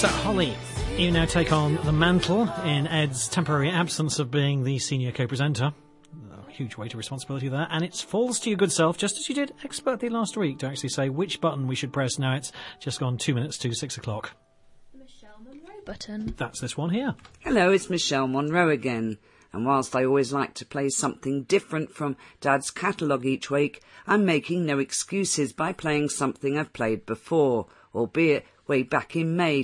So, Holly, you now take on the mantle in Ed's temporary absence of being the senior co-presenter. A huge weight of responsibility there, and it falls to your good self, just as you did expertly last week, to actually say which button we should press. Now it's just gone 2 minutes to 6 o'clock. The Michelle Monroe button. That's this one here. Hello, it's Michelle Monroe again. And whilst I always like to play something different from Dad's catalogue each week, I'm making no excuses by playing something I've played before, albeit way back in May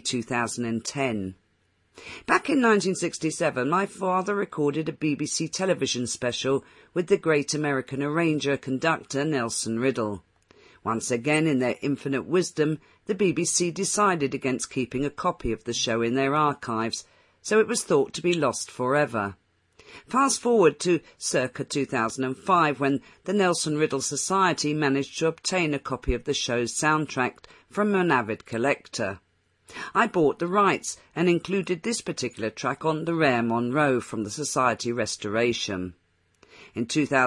2010. Back in 1967, my father recorded a BBC television special with the great American arranger conductor Nelson Riddle. Once again, in their infinite wisdom, the BBC decided against keeping a copy of the show in their archives, so it was thought to be lost forever. Fast forward to circa 2005, when the Nelson Riddle Society managed to obtain a copy of the show's soundtrack from an avid collector. I bought the rights and included this particular track on The Rare Monroe from the Society restoration. In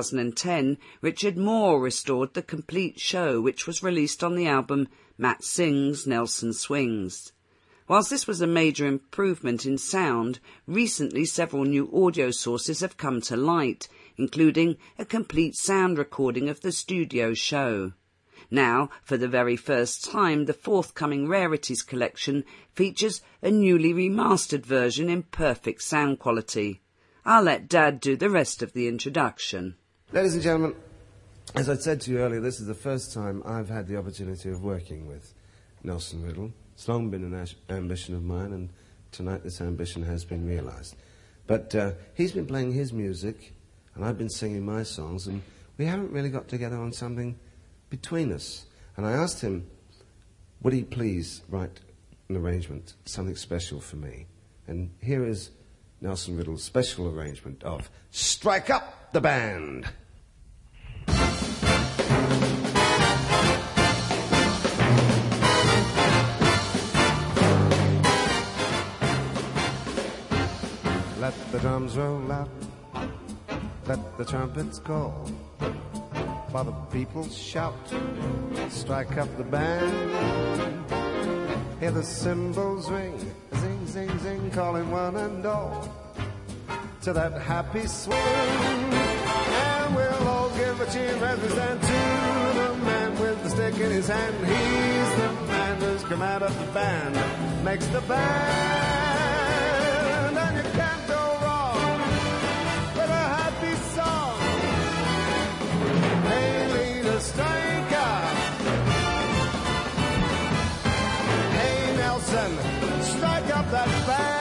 2010, Richard Moore restored the complete show, which was released on the album Matt Sings, Nelson Swings. Whilst this was a major improvement in sound, recently several new audio sources have come to light, including a complete sound recording of the studio show. Now, for the very first time, the forthcoming Rarities collection features a newly remastered version in perfect sound quality. I'll let Dad do the rest of the introduction. Ladies and gentlemen, as I said to you earlier, this is the first time I've had the opportunity of working with Nelson Riddle. It's long been an ambition of mine, and tonight this ambition has been realised. But he's been playing his music, and I've been singing my songs, and we haven't really got together on something between us. And I asked him, would he please write an arrangement, something special for me? And here is Nelson Riddle's special arrangement of Strike Up the Band. Let the drums roll out, let the trumpets call, while the people shout, strike up the band. Hear the cymbals ring, zing, zing, zing, calling one and all to that happy swing. And we'll all give a cheer as we stand to the man with the stick in his hand. He's the man who's come out of the band, makes the band. And you can't go wrong with a happy song. Hey, leader, strike up. Hey, Nelson, strike up that band.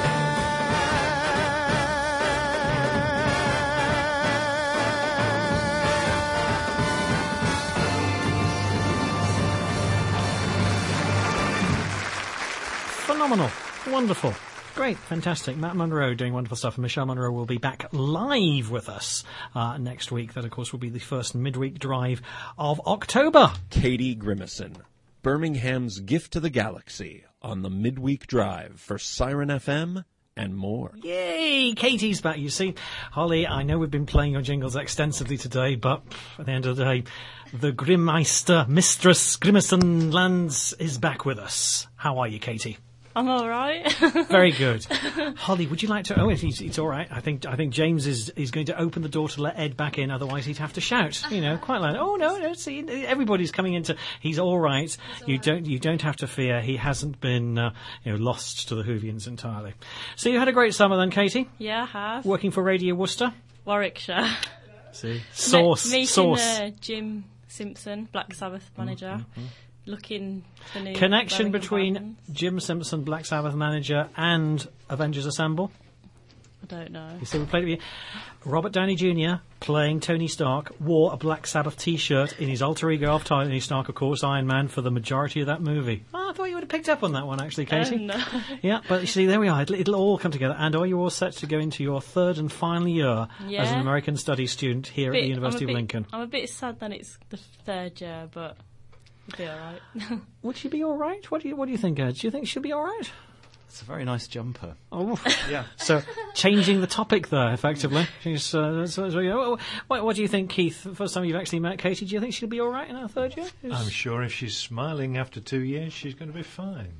Phenomenal. Wonderful. Great. Fantastic. Matt Monroe doing wonderful stuff. And Michelle Monroe will be back live with us next week. That, of course, will be the first midweek drive of October. Katie Grimison, Birmingham's gift to the galaxy, on the midweek drive for Siren FM and more. Yay! Katie's back, you see. Holly, I know we've been playing your jingles extensively today, but at the end of the day, the Grimmeister, Mistress Grimison Lands, is back with us. How are you, Katie? I'm all right. Very good. Holly, would you like to... Oh, it's all right. I think James is going to open the door to let Ed back in, otherwise he'd have to shout. You know, quite loud. Oh, no, see, everybody's coming into... He's all right. You don't have to fear. He hasn't been lost to the Whovians entirely. So you had a great summer then, Katie? Yeah, I have. Working for Radio Worcester? Warwickshire. See? Source. Meeting Jim Simpson, Black Sabbath manager. Mm-hmm. Looking for new connection between bands. Jim Simpson, Black Sabbath manager, and Avengers Assemble. I don't know. You see, we played it. Robert Downey Jr. playing Tony Stark wore a Black Sabbath T-shirt in his alter ego of Tony Stark, of course, Iron Man, for the majority of that movie. Oh, I thought you would have picked up on that one, actually, Katie. No. Yeah, but you see, there we are. It'll all come together. And are you all set to go into your third and final year as an American Studies student here at the University of Lincoln? I'm a bit sad that it's the third year, but you'll be all right. Would she be all right? What do you think, Ed? Do you think she'll be all right? It's a very nice jumper. Oh, yeah. So, changing the topic there, effectively. What do you think, Keith? First time you've actually met Katie, do you think she'll be all right in her third year? I'm sure if she's smiling after 2 years, she's going to be fine.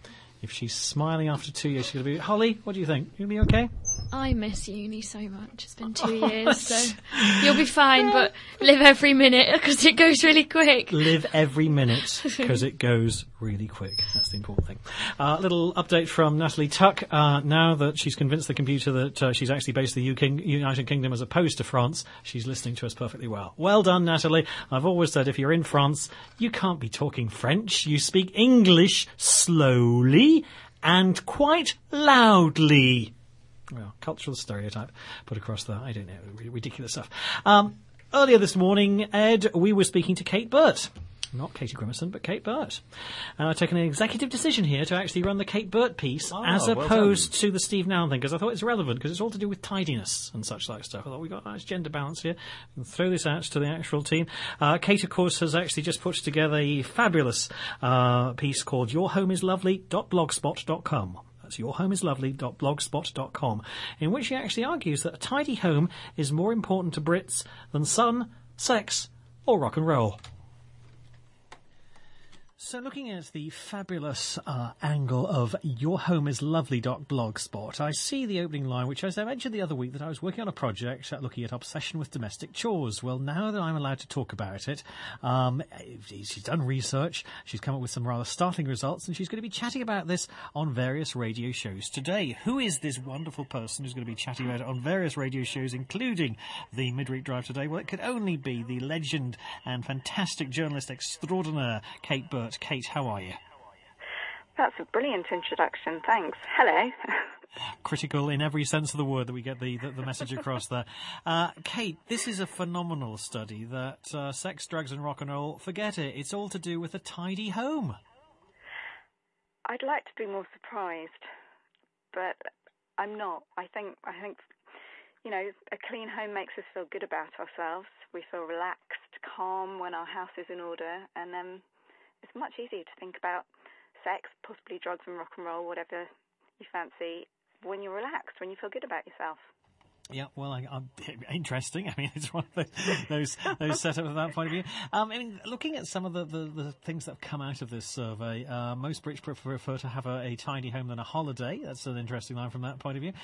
If she's smiling after 2 years, she's going to be... Holly, what do you think? You'll be okay? I miss uni so much. It's been 2 years, so you'll be fine, but live every minute because it goes really quick. Live every minute because it goes really quick. That's the important thing. Little update from Natalie Tuck. Now that she's convinced the computer that she's actually based in the United Kingdom as opposed to France, she's listening to us perfectly well. Well done, Natalie. I've always said if you're in France, you can't be talking French. You speak English slowly and quite loudly. Well, cultural stereotype put across there. I don't know. Ridiculous stuff. Earlier this morning, Ed, we were speaking to Kate Burt. Not Katie Grimmerson, but Kate Burt. And I've taken an executive decision here to actually run the Kate Burt piece as opposed to the Steve Noun thing, because I thought it's relevant, because it's all to do with tidiness and such like stuff. I thought we've got a nice gender balance here. And throw this out to the actual team. Kate, of course, has actually just put together a fabulous piece called yourhomeislovely.blogspot.com. That's yourhomeislovely.blogspot.com, in which he actually argues that a tidy home is more important to Brits than sun, sex, or rock and roll. So looking at the fabulous angle of yourhomeislovely.blogspot, I see the opening line, which as I mentioned the other week, that I was working on a project looking at obsession with domestic chores. Well, now that I'm allowed to talk about it, she's done research, she's come up with some rather startling results, and she's going to be chatting about this on various radio shows today. Who is this wonderful person who's going to be chatting about it on various radio shows, including the Midweek Drive today? Well, it could only be the legend and fantastic journalist extraordinaire, Kate Burt. Kate, how are you? That's a brilliant introduction, thanks. Hello. Critical in every sense of the word that we get the message across there. Kate, this is a phenomenal study that sex, drugs and rock and roll, forget it, it's all to do with a tidy home. I'd like to be more surprised, but I'm not. I think you know, a clean home makes us feel good about ourselves. We feel relaxed, calm when our house is in order, and it's much easier to think about sex, possibly drugs and rock and roll, whatever you fancy, when you're relaxed, when you feel good about yourself. Yeah, well, I'm interesting. I mean, it's one of those set up from that point of view. I mean, looking at some of the things that have come out of this survey, most Brits prefer to have a tidy home than a holiday. That's an interesting line from that point of view.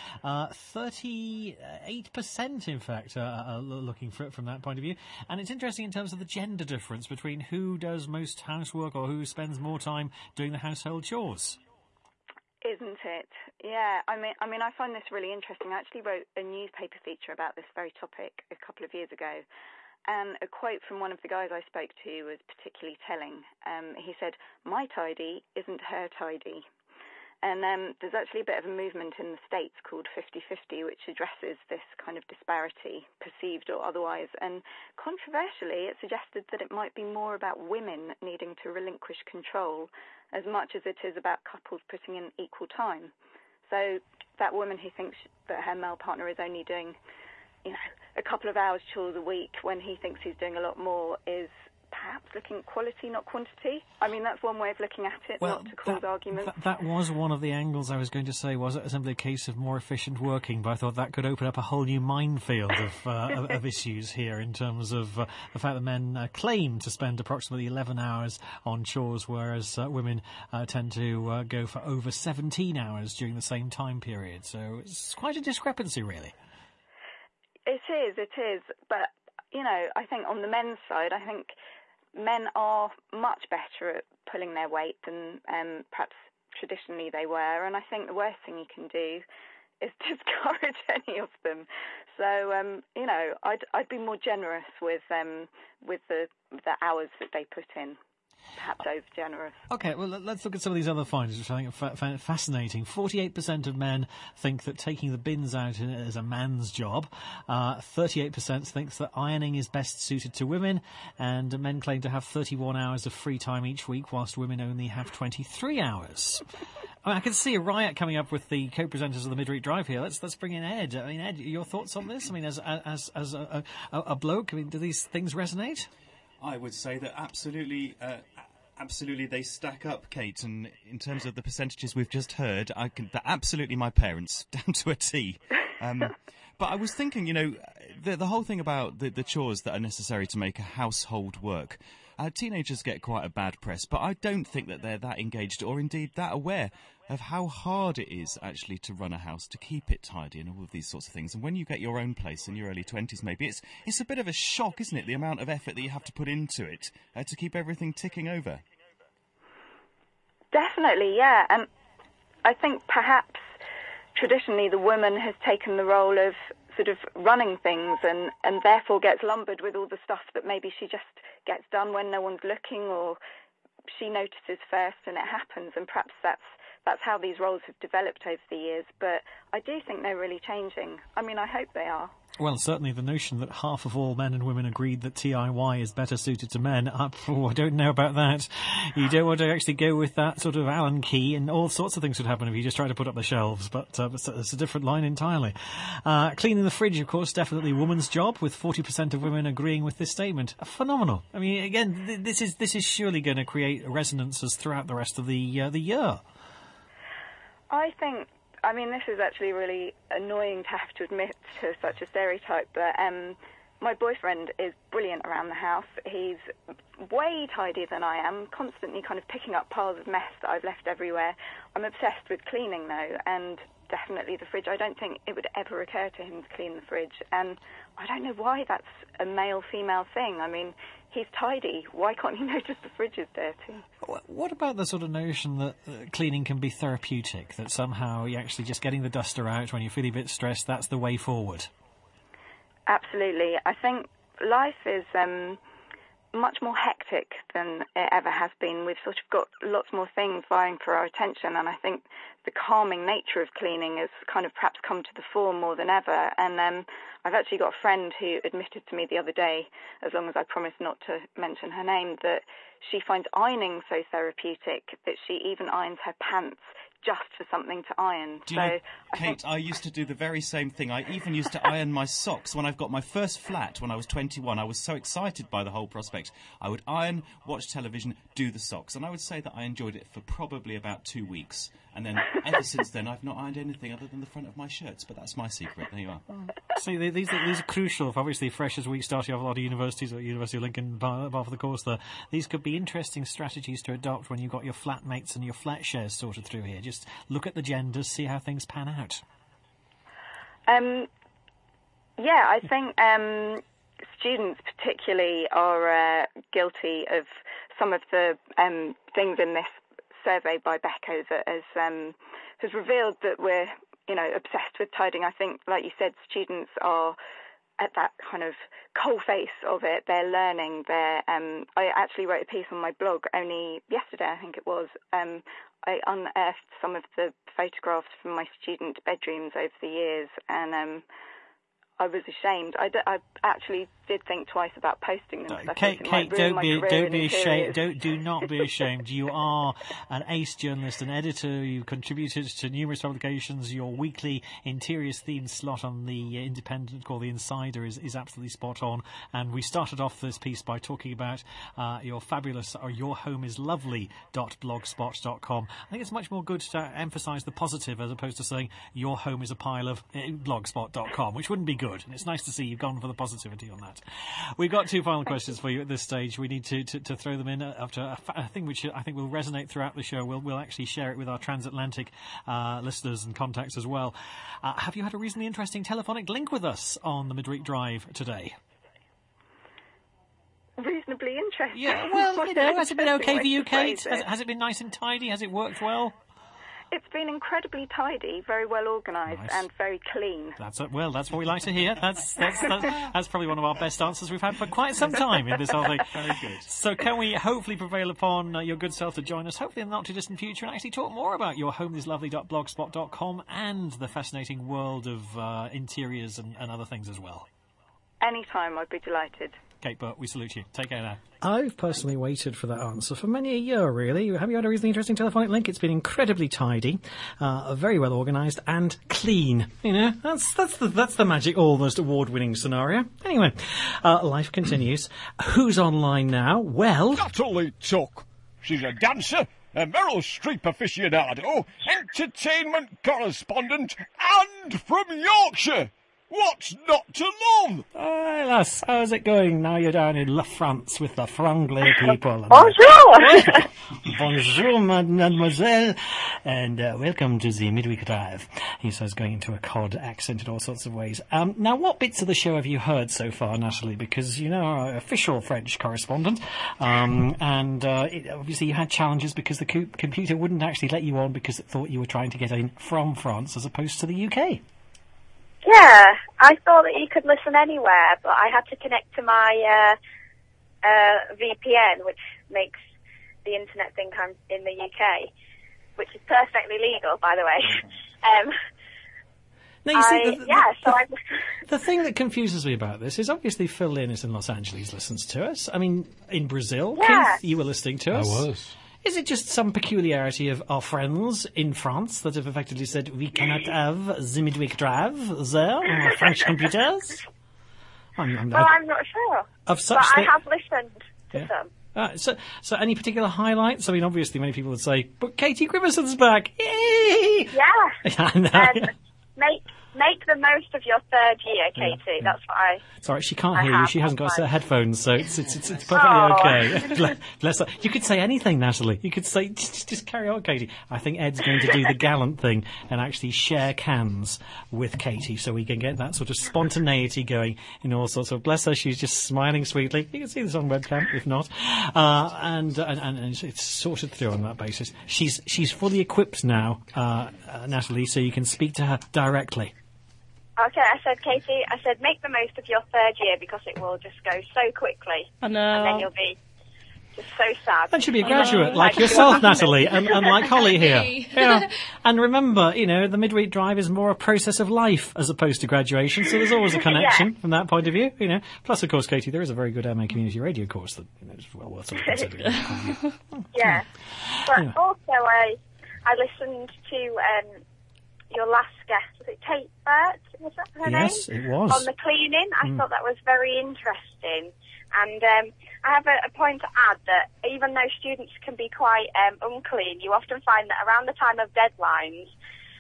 38%, in fact, are looking for it from that point of view. And it's interesting in terms of the gender difference between who does most housework or who spends more time doing the household chores. Isn't it? Yeah, I mean, I find this really interesting. I actually wrote a newspaper feature about this very topic a couple of years ago, and a quote from one of the guys I spoke to was particularly telling. He said, "My tidy isn't her tidy." And there's actually a bit of a movement in the States called 50-50, which addresses this kind of disparity, perceived or otherwise. And controversially, it suggested that it might be more about women needing to relinquish control as much as it is about couples putting in equal time. So that woman who thinks that her male partner is only doing, you know, a couple of hours chores a week when he thinks he's doing a lot more is perhaps looking at quality, not quantity. I mean, that's one way of looking at it, well, not to cause arguments. That was one of the angles I was going to say. Was it simply a case of more efficient working? But I thought that could open up a whole new minefield of issues here in terms of the fact that men claim to spend approximately 11 hours on chores, whereas women tend to go for over 17 hours during the same time period. So it's quite a discrepancy, really. It is. But, you know, I think on the men's side, I think men are much better at pulling their weight than perhaps traditionally they were, and I think the worst thing you can do is discourage any of them. So, you know, I'd be more generous with the hours that they put in. Perhaps over-generous. OK, well, let's look at some of these other findings, which I think are fascinating. 48% of men think that taking the bins out is a man's job. 38% thinks that ironing is best suited to women. And men claim to have 31 hours of free time each week, whilst women only have 23 hours. I mean, I can see a riot coming up with the co-presenters of the Midweek Drive here. Let's bring in Ed. I mean, Ed, your thoughts on this? I mean, as a bloke, I mean, do these things resonate? I would say that absolutely they stack up, Kate. And in terms of the percentages we've just heard, they're absolutely my parents, down to a T. But I was thinking, you know, the whole thing about the chores that are necessary to make a household work. Teenagers get quite a bad press, but I don't think that they're that engaged or indeed that aware of how hard it is actually to run a house, to keep it tidy and all of these sorts of things. And when you get your own place in your early 20s maybe, it's a bit of a shock, isn't it, the amount of effort that you have to put into it to keep everything ticking over. Definitely, yeah. And I think perhaps traditionally the woman has taken the role of sort of running things and therefore gets lumbered with all the stuff that maybe she just gets done when no one's looking, or she notices first and it happens, and perhaps that's how these roles have developed over the years. But I do think they're really changing. I mean, I hope they are. Well, certainly the notion that half of all men and women agreed that TIY is better suited to men, I don't know about that. You don't want to actually go with that sort of Allen key, and all sorts of things would happen if you just try to put up the shelves, but it's a different line entirely. Cleaning the fridge, of course, definitely a woman's job, with 40% of women agreeing with this statement. Phenomenal. I mean, again, this is surely going to create resonances throughout the rest of the year. I mean, this is actually really annoying to have to admit to such a stereotype, but my boyfriend is brilliant around the house. He's way tidier than I am, constantly kind of picking up piles of mess that I've left everywhere. I'm obsessed with cleaning, though, and definitely the fridge. I don't think it would ever occur to him to clean the fridge, and I don't know why that's a male-female thing. I mean, he's tidy. Why can't he notice the fridge is dirty? What about the sort of notion that cleaning can be therapeutic, that somehow you're actually just getting the duster out when you're feeling a bit stressed, that's the way forward? Absolutely. I think life is much more hectic than it ever has been. We've sort of got lots more things vying for our attention, and I think the calming nature of cleaning has kind of perhaps come to the fore more than ever. And I've actually got a friend who admitted to me the other day, as long as I promise not to mention her name, that she finds ironing so therapeutic that she even irons her pants just for something to iron. Do you know, Kate, I used to do the very same thing. I even used to iron my socks. When I've got my first flat, when I was 21, I was so excited by the whole prospect. I would iron, watch television, do the socks. And I would say that I enjoyed it for probably about 2 weeks. And then, ever since then, I've not ironed anything other than the front of my shirts. But that's my secret. There you are. See, these are crucial. If obviously Freshers Week starting off a lot of universities, at University of Lincoln, part of the course there. These could be interesting strategies to adopt when you've got your flatmates and your flat shares sorted through here. Just look at the genders, see how things pan out. Yeah, I think students particularly are guilty of some of the things in this survey by Becco that has revealed that we're, obsessed with tidying. I think, like you said, students are at that kind of coalface of it. They're learning. I actually wrote a piece on my blog only yesterday, I think it was. I unearthed some of the photographs from my student bedrooms over the years, and I was ashamed. I actually did think twice about posting them. Kate, don't be ashamed. Do not be ashamed. You are an ace journalist, an editor. You contributed to numerous publications. Your weekly interiors themed slot on the Independent called The Insider is absolutely spot on. And we started off this piece by talking about your fabulous or yourhomeislovely.blogspot.com. I think it's much more good to emphasise the positive as opposed to saying your home is a pile of blogspot.com, which wouldn't be good. And it's nice to see you've gone for the positivity on that. We've got two final questions for you at this stage. We need to throw them in after a thing which I think will resonate throughout the show. We'll actually share it with our transatlantic listeners and contacts as well. Have you had a reasonably interesting telephonic link with us on the Midweek Drive today? Reasonably interesting. Yeah, well, has it been okay for you, Kate? Has it been nice and tidy? Has it worked well? It's been incredibly tidy, very well organised, and very clean. That's what we like to hear. That's probably one of our best answers we've had for quite some time in this whole thing. Very good. So can we hopefully prevail upon your good self to join us, hopefully in the not too distant future, and actually talk more about your homeislovely.blogspot.com and the fascinating world of interiors and other things as well? Anytime, I'd be delighted. Kate Burt, we salute you. Take care now. I've personally waited for that answer for many a year, really. Have you had a reasonably interesting telephonic link? It's been incredibly tidy, very well organised, and clean. That's the magic, almost award-winning scenario. Anyway, life continues. Who's online now? Well, Natalie Tuck. She's a dancer, a Meryl Streep aficionado, entertainment correspondent, and from Yorkshire. What's not to love? Hi, lass. How's it going? Now you're down in La France with the Franglais people. Bonjour! Bonjour, mademoiselle, and welcome to the Midweek Drive. He says, going into a cod accent in all sorts of ways. Now, what bits of the show have you heard so far, Natalie? Because you know our official French correspondent, obviously you had challenges because the computer wouldn't actually let you on because it thought you were trying to get in from France as opposed to the UK. Yeah, I thought that you could listen anywhere, but I had to connect to my VPN, which makes the internet think I'm in the UK, which is perfectly legal, by the way. Now, you see, the thing that confuses me about this is obviously Phil Linus in Los Angeles listens to us. I mean, in Brazil, yeah. Keith, you were listening to us. I was. Is it just some peculiarity of our friends in France that have effectively said we cannot have the Midweek Drive there on our French computers? I'm not sure. Of such but I have listened to some. So any particular highlights? I mean, obviously, many people would say, but Katie Grimerson's back. Yay! Yeah. Make the most of your third year, Katie. Yeah. That's what I... It's all right, she can't hear you. She hasn't got headphones, so it's perfectly okay. Bless her. You could say anything, Natalie. You could say, just carry on, Katie. I think Ed's going to do the gallant thing and actually share cans with Katie so we can get that sort of spontaneity going in all sorts of... Bless her, she's just smiling sweetly. You can see this on webcam, if not. And it's sorted through on that basis. She's fully equipped now, Natalie, so you can speak to her directly. Okay, I said, Katie, make the most of your third year because it will just go so quickly. I know. And then you'll be just so sad. And she'll be a graduate like yourself, Natalie, and like Holly here. Yeah. And remember, the Midweek Drive is more a process of life as opposed to graduation, so there's always a connection from that point of view, Plus, of course, Katie, there is a very good MA Community Radio course that is well worth sort of considering. Yeah. But also, I listened to... your last guest, was it Kate Burt? Was that her name? Yes, it was. On the cleaning. I thought that was very interesting. And I have a point to add that even though students can be quite unclean, you often find that around the time of deadlines,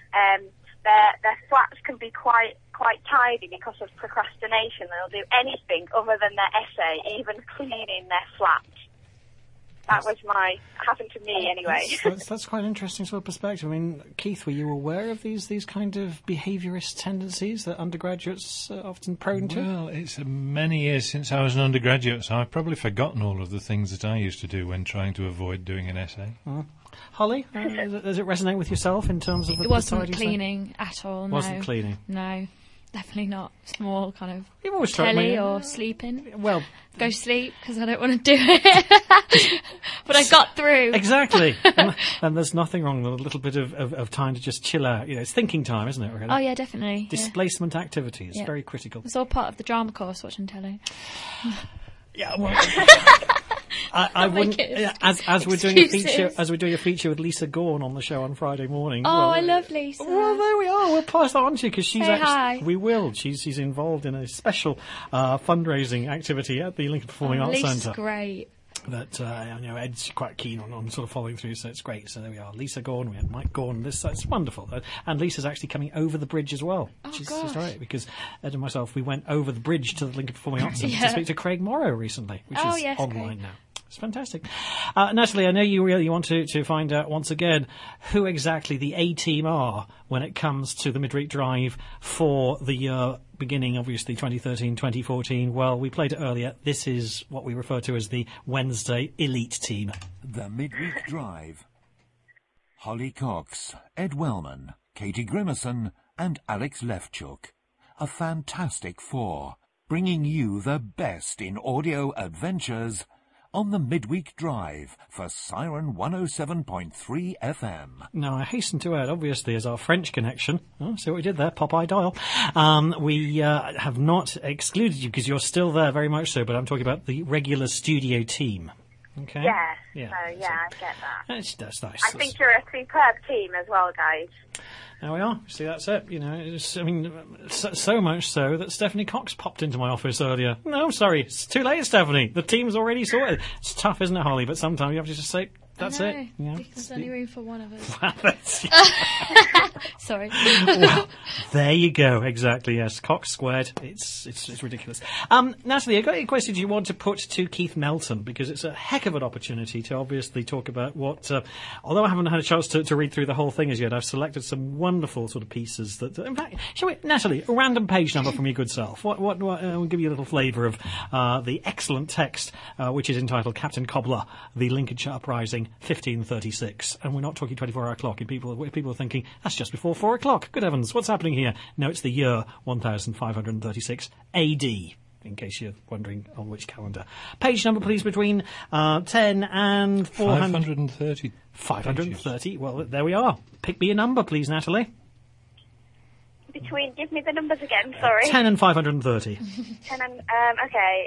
their flats can be quite tidy because of procrastination. They'll do anything other than their essay, even cleaning their flat. That happened to me anyway. That's quite an interesting sort of perspective. I mean, Keith, were you aware of these kind of behaviourist tendencies that undergraduates are often prone to? Well, it's many years since I was an undergraduate, so I've probably forgotten all of the things that I used to do when trying to avoid doing an essay. Holly, does it resonate with yourself in terms of the... It wasn't cleaning at all, no. Wasn't cleaning? No. Definitely not. It's more kind of You've always telly or sleeping. Well, go sleep because I don't want to do it. But I got through. Exactly. and there's nothing wrong with a little bit of time to just chill out. It's thinking time, isn't it? Really? Oh yeah, definitely. Displacement activity is very critical. It's all part of the drama course, watching telly. Yeah, well, I wouldn't. As we're doing a feature with Lisa Gorn on the show on Friday morning. Oh, I love Lisa. Well, there we are. We'll pass that on to you because she's hi. We will. She's involved in a special fundraising activity at the Lincoln Performing Arts Centre. Lisa's great. That Ed's quite keen on sort of following through, so it's great. So there we are, Lisa Gorn, we had Mike Gorn. It's wonderful, and Lisa's actually coming over the bridge as well. Which is right because Ed and myself we went over the bridge to the Lincoln Performing Arts Centre to speak to Craig Morrow recently, which is online now. It's fantastic. Natalie, I know you really want to find out once again who exactly the A-team are when it comes to the Midweek Drive for the year beginning, obviously, 2013-2014. Well, we played it earlier. This is what we refer to as the Wednesday Elite Team. The Midweek Drive. Holly Cox, Ed Wellman, Katie Grimerson and Alex Lefchuk. A fantastic four, bringing you the best in audio adventures on the Midweek Drive for Siren 107.3 FM. Now, I hasten to add, obviously, as our French connection, see what we did there, Popeye Dial, we have not excluded you because you're still there very much so, but I'm talking about the regular studio team. Okay? Yeah. I get that. That's nice. I think you're a superb team as well, guys. There we are. See, that's it. So much so that Stephanie Cox popped into my office earlier. No, sorry, it's too late, Stephanie. The team's already sorted. It's tough, isn't it, Holly? But sometimes you have to just say, That's I know, it. You know, because there's only room for one of us. That's- Sorry. Well, there you go. Exactly. Yes, Cox squared. It's ridiculous. Natalie, I've got any questions you want to put to Keith Melton, because it's a heck of an opportunity to obviously talk about what. Although I haven't had a chance to read through the whole thing as yet, I've selected some wonderful sort of pieces that. In fact, shall we, Natalie, a random page number from your good self. What we'll give you a little flavour of the excellent text, which is entitled "Captain Cobbler: The Lincolnshire Uprising, 1536." And we're not talking 24-hour clock. And people are thinking that's just before 4 o'clock. Good heavens, what's happening here? No, it's the year 1536 AD. In case you're wondering on which calendar. Page number, please, between 10 and 530. 530. Well, there we are. Pick me a number, please, Natalie. Give me the numbers again, sorry. 10 and 530. 10 and, okay,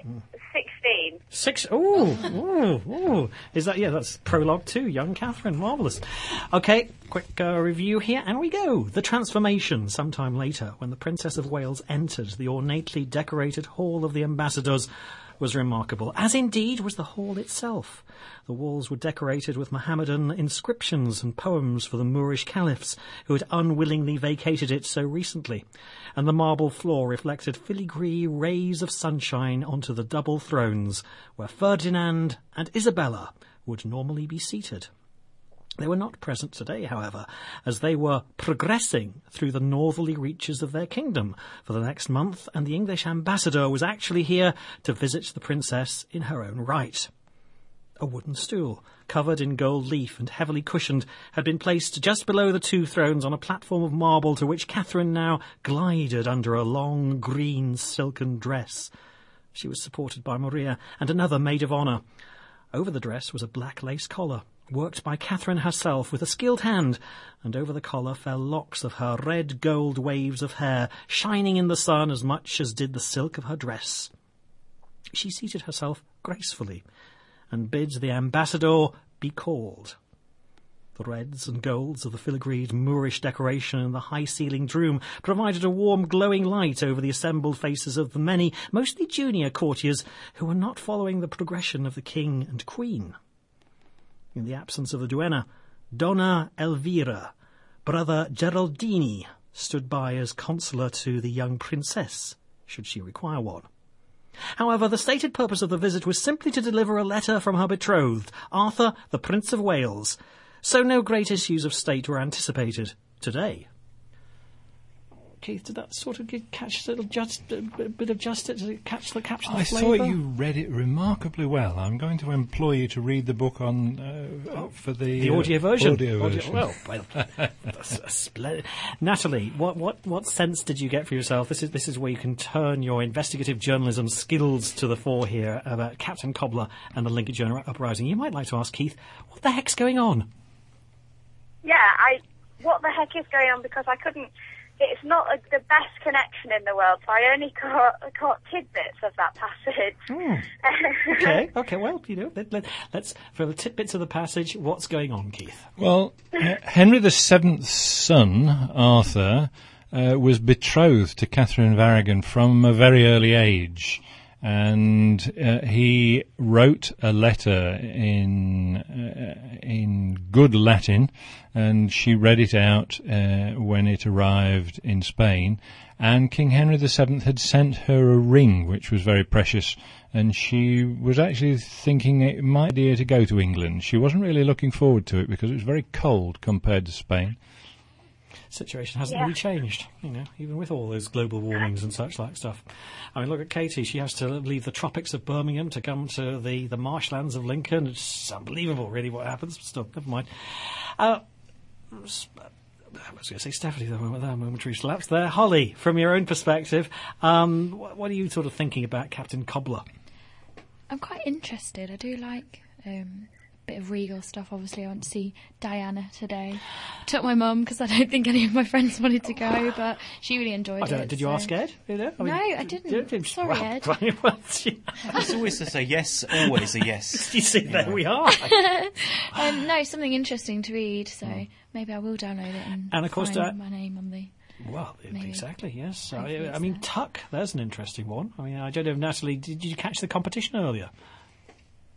16. Ooh. Is that, that's prologue 2, young Catherine, marvellous. Okay, quick review here, and we go. The transformation, sometime later, when the Princess of Wales entered the ornately decorated Hall of the Ambassadors, was remarkable, as indeed was the hall itself. The walls were decorated with Mohammedan inscriptions and poems for the Moorish caliphs who had unwillingly vacated it so recently, and the marble floor reflected filigree rays of sunshine onto the double thrones where Ferdinand and Isabella would normally be seated. They were not present today, however, as they were progressing through the northerly reaches of their kingdom for the next month, and the English ambassador was actually here to visit the princess in her own right. A wooden stool, covered in gold leaf and heavily cushioned, had been placed just below the two thrones on a platform of marble to which Catherine now glided under a long green silken dress. She was supported by Maria and another maid of honour. Over the dress was a black lace collar, worked by Catherine herself with a skilled hand, and over the collar fell locks of her red gold waves of hair, shining in the sun as much as did the silk of her dress. She seated herself gracefully, and bids the ambassador be called. The reds and golds of the filigreed Moorish decoration in the high-ceilinged room provided a warm, glowing light over the assembled faces of the many, mostly junior courtiers, who were not following the progression of the king and queen. In the absence of the duenna, Donna Elvira, brother Geraldini, stood by as consular to the young princess, should she require one. However, the stated purpose of the visit was simply to deliver a letter from her betrothed, Arthur, the Prince of Wales, so no great issues of state were anticipated today. Keith, did that sort of catch a bit of justice? Did it capture the flavour? I thought you read it remarkably well. I'm going to employ you to read the book on for the audio version. Well, that's splendid. Natalie, what sense did you get for yourself? This is where you can turn your investigative journalism skills to the fore here about Captain Cobbler and the Lincolnshire Uprising. You might like to ask Keith, what the heck's going on? Yeah, what the heck is going on? Because I couldn't. It's not the best connection in the world, so I only caught tidbits of that passage. Okay. Well, let's for the tidbits of the passage. What's going on, Keith? Well, Henry VII's son, Arthur, was betrothed to Catherine of Aragon from a very early age. And he wrote a letter in good Latin, and she read it out when it arrived in Spain. And King Henry VII had sent her a ring, which was very precious, and she was actually thinking it might be to go to England. She wasn't really looking forward to it because it was very cold compared to Spain. Situation hasn't really changed, even with all those global warmings and such like stuff. I mean, look at Katie. She has to leave the tropics of Birmingham to come to the marshlands of Lincoln. It's unbelievable, really, what happens. But still, never mind. I was going to say Stephanie, though, with that momentary lapse there. Holly, from your own perspective, what are you sort of thinking about Captain Cobbler? I'm quite interested. I do like bit of regal stuff. Obviously, I went to see Diana today. Took my mum because I don't think any of my friends wanted to go, but she really enjoyed it. Did you ask Ed? No, I didn't. Sorry, Ed. It's always to say yes, always a yes. You see, there we are. No, something interesting to read, so maybe I will download it and of course, find my name on the... Well, exactly, yes. I mean, Tuck, there's an interesting one. I mean, I don't know if Natalie, did you catch the competition earlier?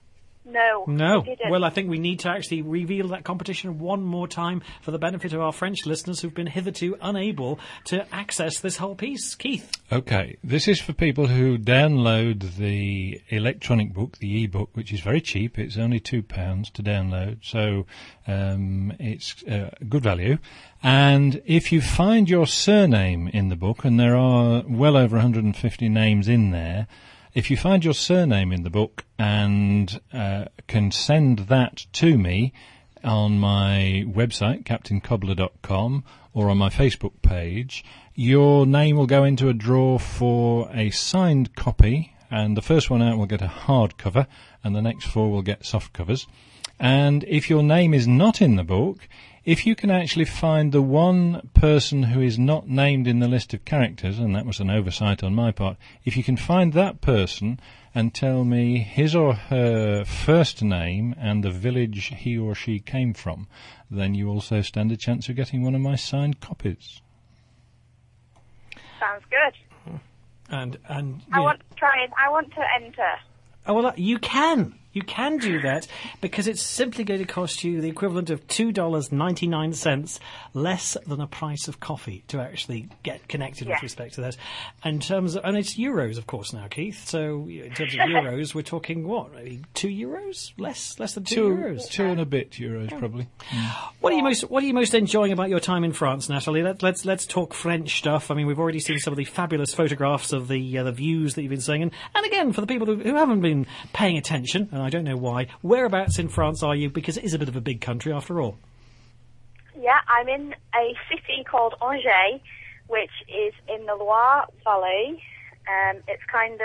No. No. I didn't. Well, I think we need to actually reveal that competition one more time for the benefit of our French listeners who've been hitherto unable to access this whole piece. Keith. Okay, this is for people who download the electronic book, the e-book, which is very cheap. It's only £2 to download, so it's good value. And if you find your surname in the book, and there are well over 150 names in there, if you find your surname in the book and can send that to me on my website, captaincobbler.com, or on my Facebook page, your name will go into a draw for a signed copy, and the first one out will get a hardcover, and the next 4 will get soft covers. And if your name is not in the book, if you can actually find the one person who is not named in the list of characters, and that was an oversight on my part, if you can find that person and tell me his or her first name and the village he or she came from, then you also stand a chance of getting one of my signed copies. Sounds good. And I want to try and I want to enter. Oh, well, you can. You can do that because it's simply going to cost you the equivalent of $2.99 less than a price of coffee to actually get connected with respect to that. In terms of, and it's euros, of course, now, Keith. So in terms of euros, we're talking what? Maybe €2? Less than €2? Two and a bit euros, probably. What are you most enjoying about your time in France, Natalie? Let's talk French stuff. I mean, we've already seen some of the fabulous photographs of the views that you've been seeing, and again, for the people who haven't been paying attention, and I don't know why, whereabouts in France are you? Because it is a bit of a big country after all. Yeah, I'm in a city called Angers, which is in the Loire Valley. It's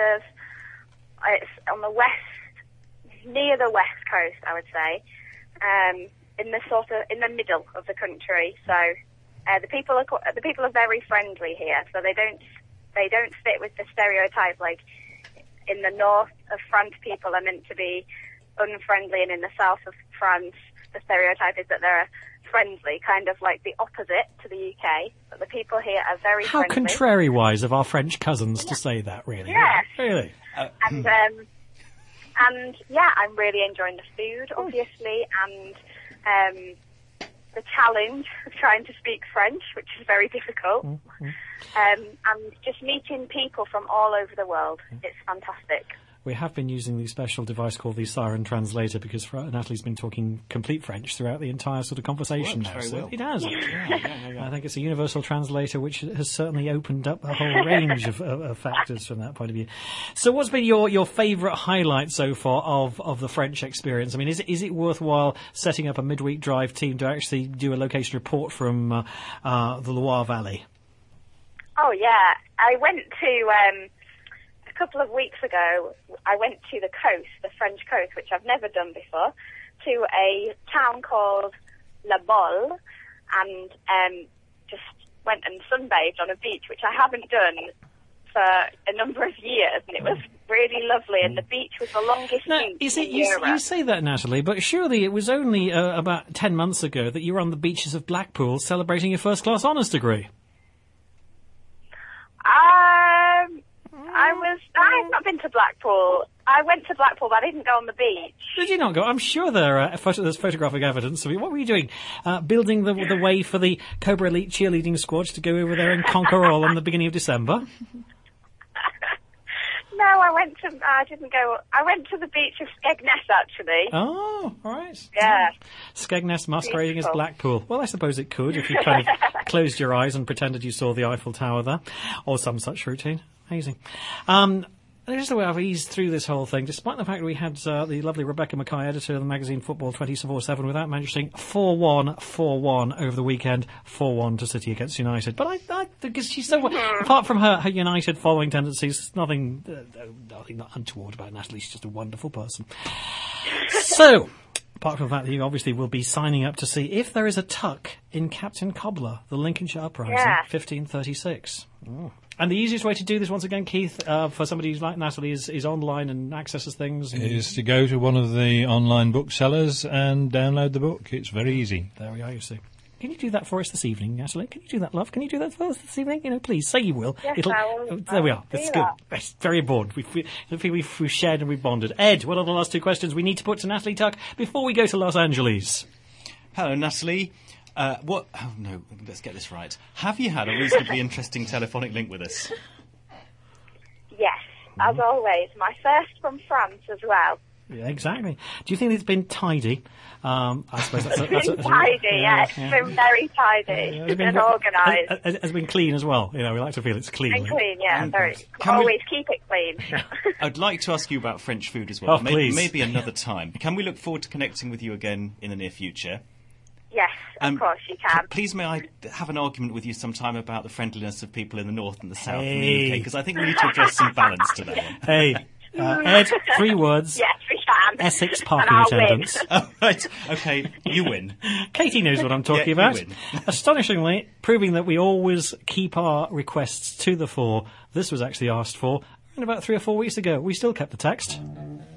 on the west, near the west coast, I would say, in the middle of the country. So the people are very friendly here. So they don't fit with the stereotype like in the north of France people are meant to be unfriendly, and in the south of France the stereotype is that they're friendly, kind of like the opposite to the UK. But the people here are very How friendly. contrary-wise of our French cousins to say that, really. Yes. Really. And yeah, I'm really enjoying the food, obviously, and the challenge of trying to speak French, which is very difficult, and just meeting people from all over the world. It's fantastic. We have been using the special device called the Siren Translator because Natalie's been talking complete French throughout the entire sort of conversation now. Very So well. it has. Yeah. I think it's a universal translator which has certainly opened up a whole range of factors from that point of view. So what's been your favourite highlight so far of the French experience? I mean, is it worthwhile setting up a midweek drive team to actually do a location report from the Loire Valley? Oh, yeah. I went to... a couple of weeks ago, I went to the coast, the French coast, which I've never done before, to a town called La Baule, and just went and sunbathed on a beach, which I haven't done for a number of years, and it was really lovely, and the beach was the longest beach in Europe. You say that, Natalie, but surely it was only about 10 months ago that you were on the beaches of Blackpool celebrating your first-class honours degree. I've not been to Blackpool. I went to Blackpool, but I didn't go on the beach. Did you not go? I'm sure there's photographic evidence of it. What were you doing? Building the way for the Cobra Elite cheerleading squad to go over there and conquer all in the beginning of December? No, I didn't go. I went to the beach of Skegness, actually. Oh, all right. Yeah. Skegness masquerading as Beautiful. Blackpool. Well, I suppose it could if you kind of closed your eyes and pretended you saw the Eiffel Tower there, or some such routine. Amazing. Just the way I've eased through this whole thing, despite the fact that we had the lovely Rebecca Mackay, editor of the magazine Football 24/7, without mentioning 4-1 over the weekend, 4-1 to City against United. But I because she's so, apart from her United following tendencies, nothing not untoward about Natalie. She's just a wonderful person. So, apart from the fact that you obviously will be signing up to see if there is a tuck in Captain Cobbler, the Lincolnshire Uprising, 1536. Oh. And the easiest way to do this, once again, Keith, for somebody who's like Natalie, is online and accesses things. Is to go to one of the online booksellers and download the book. It's very easy. There we are, you see. Can you do that for us this evening, Natalie? Can you do that, love? Can you do that for us this evening? You know, please say you will. Yes, I will. There we are. That's good. That's very important. We've shared and we've bonded. Ed, what are the last two questions we need to put to Natalie Tuck before we go to Los Angeles? Hello, Natalie. Oh no, let's get this right. Have you had a reasonably interesting telephonic link with us? Yes, as always. My first from France as well. Yeah, exactly. Do you think it's been tidy? I suppose that's tidy, yeah. It's been very tidy and organised. It's been clean as well. You know, we like to feel it's clean. And clean, yeah. Always keep it clean. I'd like to ask you about French food as well. Oh, please. Maybe another time. Can we look forward to connecting with you again in the near future? Yes, of course you can. Please may I have an argument with you sometime about the friendliness of people in the north and the south in the UK, because I think we need to address some balance to that one. Hey, Ed, 3 words. Yes, we can. Essex parking attendants. Oh, right, okay, you win. Katie knows what I'm talking about. You win. Astonishingly, proving that we always keep our requests to the fore, this was actually asked for about 3 or 4 weeks ago. We still kept the text.